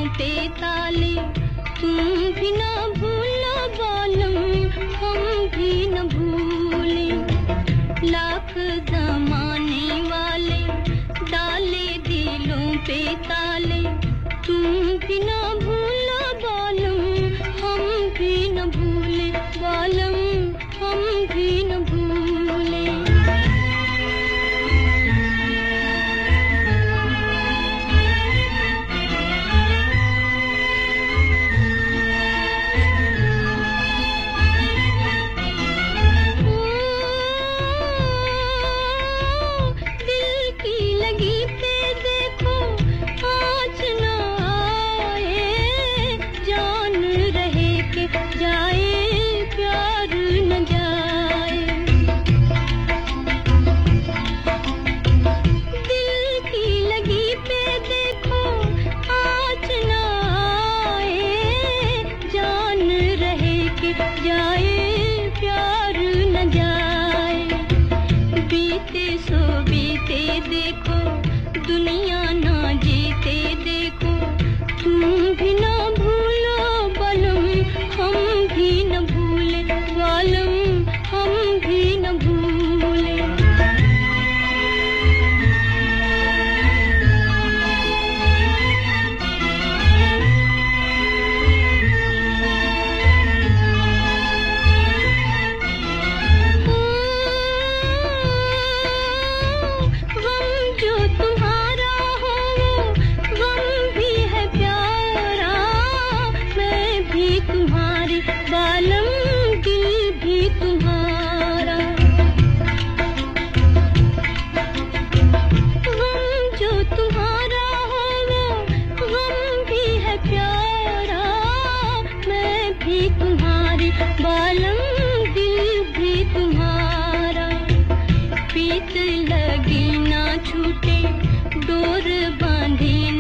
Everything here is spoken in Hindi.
पे ताले, तुम भी ना भूलो बालम, हम भी न भूले। लाख जमाने वाले डाले दिलों पे ताले, तुम भी ना भूलो बालम, हम भी न भूले बालम, हम भी न भूले। देखो दुनिया ना जीते देखो, तुम भी ना भूलो बालम, हम भी न भूले बालम, हम भी न भूले। बालम दिल भी तुम्हारा, गम जो तुम्हारा हो वो गम भी है प्यारा, मैं भी तुम्हारी बालम दिल भी तुम्हारा। प्रीत लगी ना छूटे, डोर बांधी